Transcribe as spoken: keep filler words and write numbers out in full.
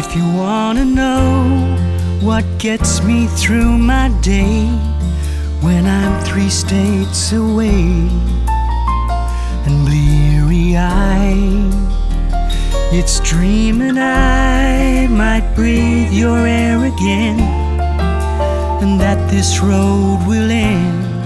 If you wanna know what gets me through my day when I'm three states away and bleary-eyed, it's dreaming I might breathe your air again, and that this road will end.